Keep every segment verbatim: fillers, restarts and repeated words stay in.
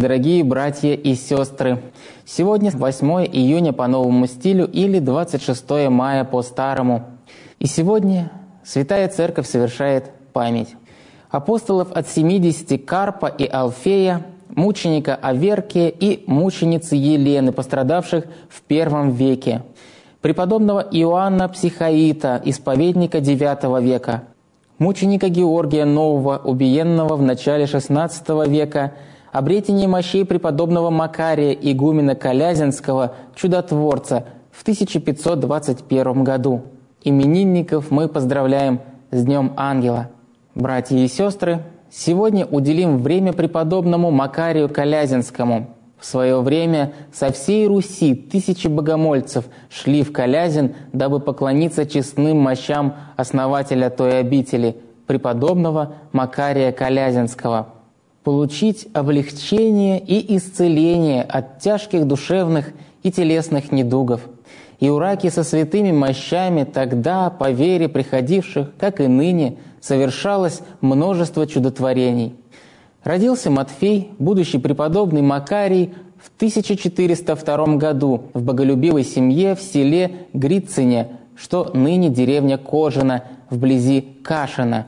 Дорогие братья и сестры, сегодня восьмое июня по новому стилю или двадцать шестое мая по старому. И сегодня Святая Церковь совершает память апостолов от семидесяти Карпа и Алфея, мученика Аверкия и мученицы Елены, пострадавших в первом веке, преподобного Иоанна Психаита, исповедника девятого века, мученика Георгия Нового, убиенного в начале шестнадцатого века, обретение мощей преподобного Макария, игумена Колязинского, чудотворца, в тысяча пятьсот двадцать первом году. Именинников мы поздравляем с Днем Ангела. Братья и сестры, сегодня уделим время преподобному Макарию Колязинскому. В свое время со всей Руси тысячи богомольцев шли в Колязин, дабы поклониться честным мощам основателя той обители, преподобного Макария Колязинского, получить облегчение и исцеление от тяжких душевных и телесных недугов. И у раки со святыми мощами тогда, по вере приходивших, как и ныне, совершалось множество чудотворений. Родился Матфей, будущий преподобный Макарий, в тысяча четыреста втором году в боголюбивой семье в селе Грицыне, что ныне деревня Кожина, вблизи Кашина.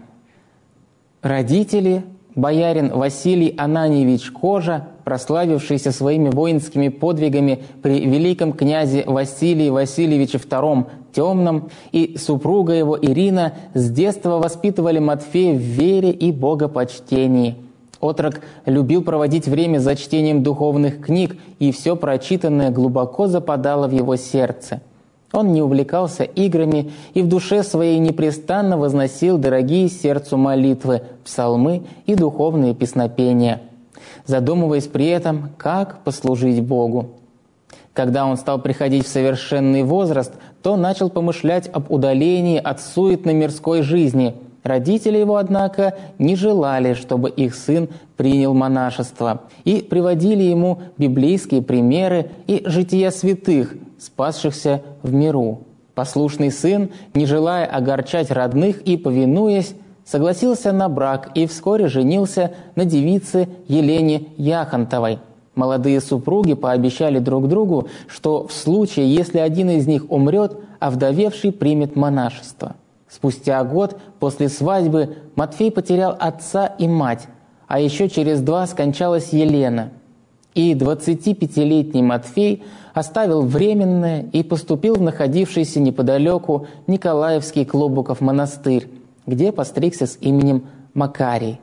Родители – боярин Василий Ананьевич Кожа, прославившийся своими воинскими подвигами при великом князе Василии Васильевиче втором Темном, и супруга его Ирина с детства воспитывали Матфея в вере и богопочтении. Отрок любил проводить время за чтением духовных книг, и все прочитанное глубоко западало в его сердце. Он не увлекался играми и в душе своей непрестанно возносил дорогие сердцу молитвы, псалмы и духовные песнопения, задумываясь при этом, как послужить Богу. Когда он стал приходить в совершенный возраст, то начал помышлять об удалении от суетной мирской жизни. Родители его, однако, не желали, чтобы их сын принял монашество, и приводили ему библейские примеры и жития святых, спасшихся в миру. Послушный сын, не желая огорчать родных и повинуясь, согласился на брак и вскоре женился на девице Елене Яхонтовой. Молодые супруги пообещали друг другу, что в случае, если один из них умрет, овдовевший примет монашество. Спустя год после свадьбы Матфей потерял отца и мать, а еще через два скончалась Елена. И двадцатипятилетний Матфей оставил временное и поступил в находившийся неподалеку Николаевский Клобуков монастырь, где постригся с именем Макарий.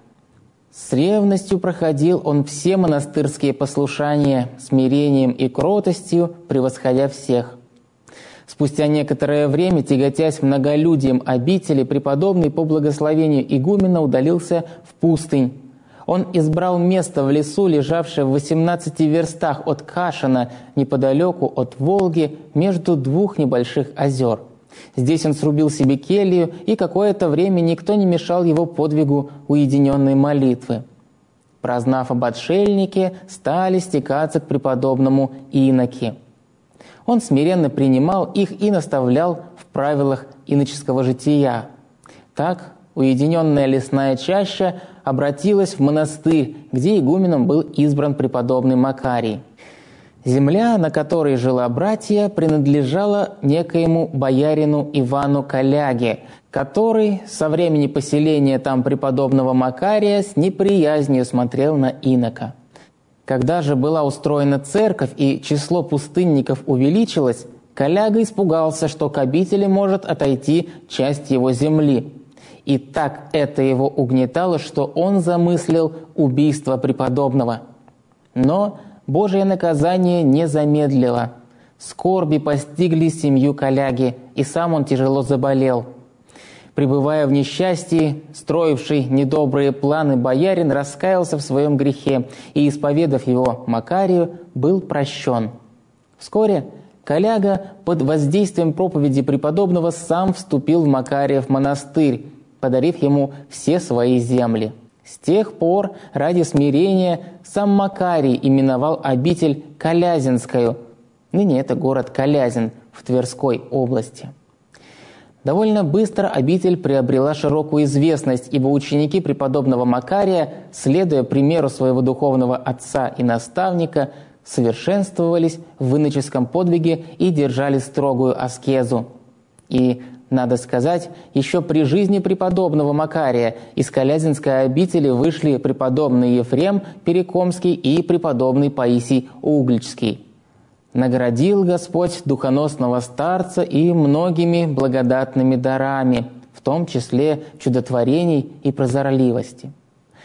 С ревностью проходил он все монастырские послушания, смирением и кротостью превосходя всех. Спустя некоторое время, тяготясь многолюдием обители, преподобный по благословению игумена удалился в пустынь. Он избрал место в лесу, лежавшее в восемнадцати верстах от Кашина, неподалеку от Волги, между двух небольших озер. Здесь он срубил себе келью, и какое-то время никто не мешал его подвигу уединенной молитвы. Прознав об отшельнике, стали стекаться к преподобному иноки. Он смиренно принимал их и наставлял в правилах иноческого жития. Так уединенная лесная чаща обратилась в монастырь, где игуменом был избран преподобный Макарий. Земля, на которой жила братья, принадлежала некоему боярину Ивану Коляге, который со времени поселения там преподобного Макария с неприязнью смотрел на инока. Когда же была устроена церковь и число пустынников увеличилось, Коляга испугался, что к обители может отойти часть его земли. И так это его угнетало, что он замыслил убийство преподобного. Но Божие наказание не замедлило. Скорби постигли семью Коляги, и сам он тяжело заболел. Пребывая в несчастье, строивший недобрые планы боярин раскаялся в своем грехе и, исповедав его Макарию, был прощен. Вскоре Коляга под воздействием проповеди преподобного сам вступил в Макариев монастырь, подарив ему все свои земли. С тех пор ради смирения сам Макарий именовал обитель Колязинскую. Ныне это город Колязин в Тверской области. Довольно быстро обитель приобрела широкую известность, ибо ученики преподобного Макария, следуя примеру своего духовного отца и наставника, совершенствовались в иноческом подвиге и держали строгую аскезу. И, надо сказать, еще при жизни преподобного Макария из Колязинской обители вышли преподобный Ефрем Перекомский и преподобный Паисий Угличский. Наградил Господь духоносного старца и многими благодатными дарами, в том числе чудотворений и прозорливости.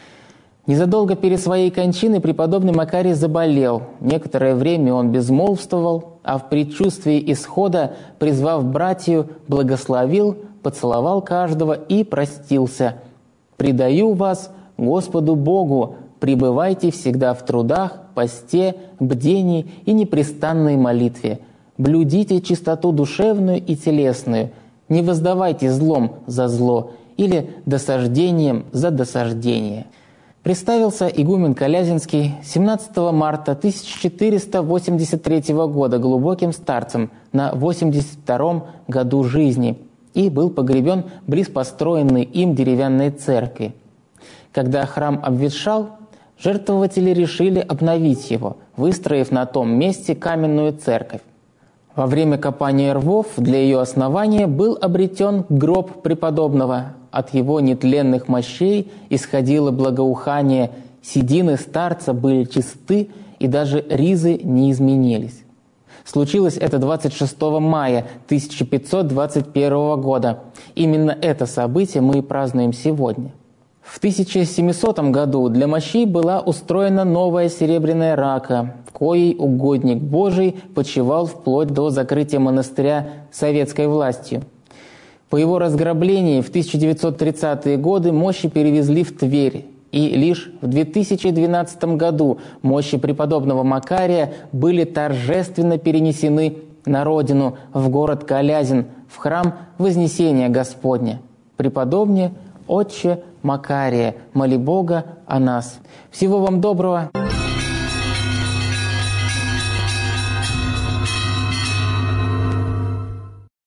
Незадолго перед своей кончиной преподобный Макарий заболел. Некоторое время он безмолвствовал, а в предчувствии исхода, призвав братью, благословил, поцеловал каждого и простился. «Предаю вас Господу Богу, пребывайте всегда в трудах, посте, бдении и непрестанной молитве. Блюдите чистоту душевную и телесную, не воздавайте злом за зло или досаждением за досаждение». Представился игумен Колязинский семнадцатого марта тысяча четыреста восемьдесят третьего года глубоким старцем на восемьдесят втором году жизни и был погребен близ построенной им деревянной церкви. Когда храм обветшал, жертвователи решили обновить его, выстроив на том месте каменную церковь. Во время копания рвов для ее основания был обретен гроб преподобного. От его нетленных мощей исходило благоухание, седины старца были чисты, и даже ризы не изменились. Случилось это двадцать шестого мая тысяча пятьсот двадцать первого года. Именно это событие мы и празднуем сегодня. В тысяча семисотом году для мощей была устроена новая серебряная рака, в коей угодник Божий почивал вплоть до закрытия монастыря советской властью. По его разграблении в тысяча девятьсот тридцатые годы мощи перевезли в Тверь, и лишь в две тысячи двенадцатом году мощи преподобного Макария были торжественно перенесены на родину, в город Колязин, в храм Вознесения Господня. Преподобне, отче Макария, моли Бога о нас. Всего вам доброго!